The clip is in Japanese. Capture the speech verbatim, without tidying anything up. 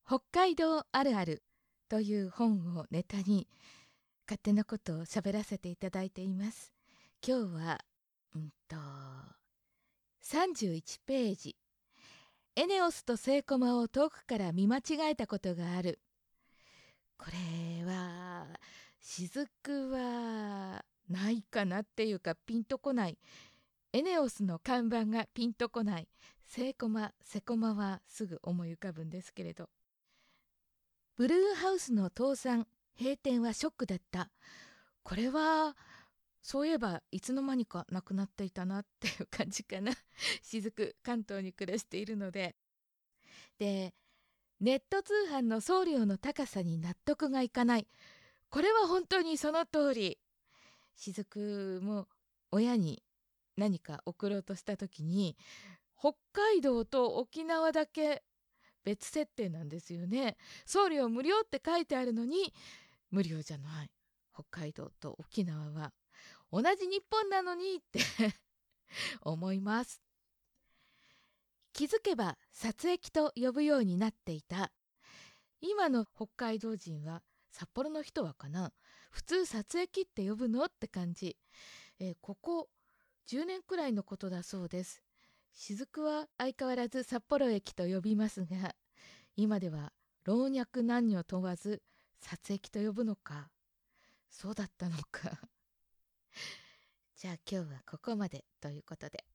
北海道あるあるという本をネタに勝手なことを喋らせていただいています。今日はうんとさんじゅういちページ、エネオスとセイコマを遠くから見間違えたことがある。これは雫はないかなっていうかピンとこない。エネオスの看板がピンとこない。セイコマ、セコマはすぐ思い浮かぶんですけれど、ブルーハウスの倒産閉店はショックだった。これはそういえばいつの間にかなくなっていたなっていう感じかな。雫、関東に暮らしているので。で、ネット通販の送料の高さに納得がいかない。これは本当にその通り。雫も親に何か送ろうとした時に、北海道と沖縄だけ別設定なんですよね。送料無料って書いてあるのに無料じゃない。北海道と沖縄は同じ日本なのにって思います。気づけば撮益と呼ぶようになっていた。今の北海道人は、札幌の人はかな、普通撮益って呼ぶのって感じ。えーここじゅうねんくらいのことだそうです。雫は相変わらず札幌駅と呼びますが、今では老若男女問わず撮益と呼ぶのか。そうだったのか。じゃあ今日はここまでということで。